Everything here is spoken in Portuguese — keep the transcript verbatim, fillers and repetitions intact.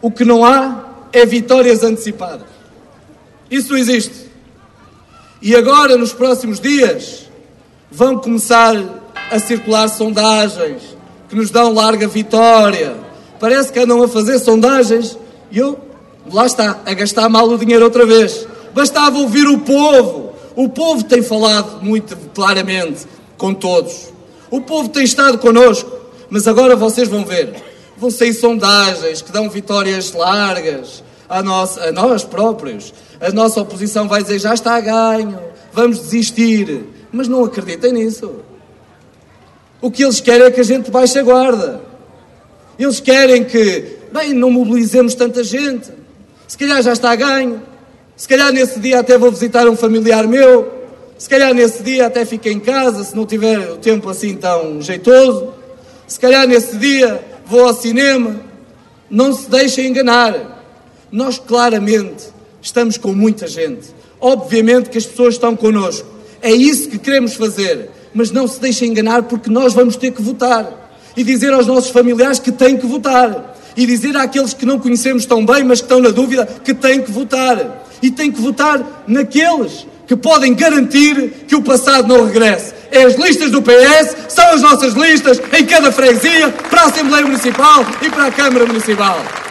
O que não há é vitórias antecipadas. Isso não existe. E agora, nos próximos dias, vão começar a circular sondagens que nos dão larga vitória. Parece que andam a fazer sondagens e eu, lá está, a gastar mal o dinheiro outra vez. Bastava ouvir o povo. O povo tem falado muito claramente com todos. O povo tem estado connosco. Mas agora vocês vão ver. Vão sair sondagens que dão vitórias largas a nós, a nós próprios. A nossa oposição vai dizer, já está a ganho, vamos desistir. Mas não acreditem nisso. O que eles querem é que a gente baixe a guarda. Eles querem que, bem, não mobilizemos tanta gente. Se calhar já está a ganho. Se calhar nesse dia até vou visitar um familiar meu. Se calhar nesse dia até fico em casa, se não tiver o tempo assim tão jeitoso. Se calhar nesse dia vou ao cinema. Não se deixem enganar. Nós claramente estamos com muita gente. Obviamente que as pessoas estão connosco. É isso que queremos fazer. Mas não se deixem enganar, porque nós vamos ter que votar. E dizer aos nossos familiares que têm que votar. E dizer àqueles que não conhecemos tão bem, mas que estão na dúvida, que têm que votar. E têm que votar naqueles que podem garantir que o passado não regresse. É as listas do P S, são as nossas listas em cada freguesia, para a Assembleia Municipal e para a Câmara Municipal.